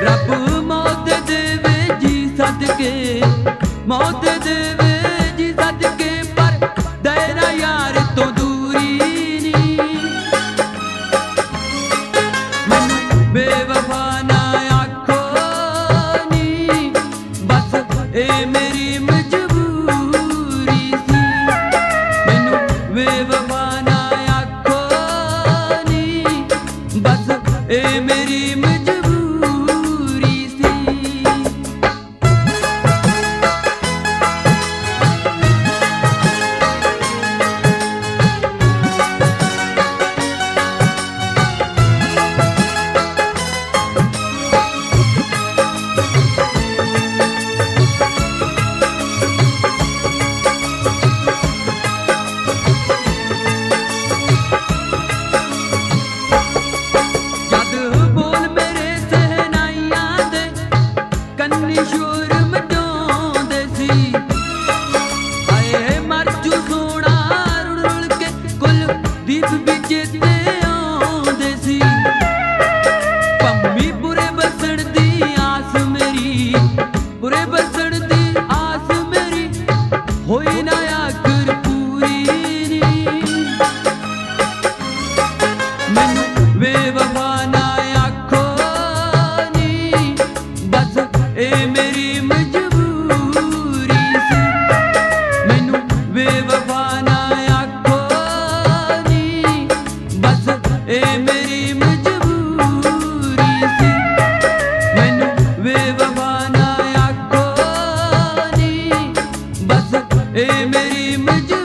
रब मौत देवे जी सदके, मौत देवे जी सदके, पर तेरा यार तो दूरी नी। मैनू बेवफा ना आखो नी, बस ए मेरी मजबूरी सी। मैनू बेवफा ना आखो नी, बस ए मेरी मजबूरी सी। शोर मचाउंदे सी, आए मर जू सोना रुल रुल के कुल दीप विच ते आउंदे सी। पंमी बुरे बसण दी आस मेरी, बुरे बसण दी आस मेरी, होई ना आखिर पूरी नी। मैनू बेवफा ना आखो नी, बस ए मेरी मजबूरी सी। मैनू बेवफा ना आखो नी, बस ए मेरी मजबूरी सी। मैनू बेवफा ना आखो नी, बस ए मेरी मजबूरी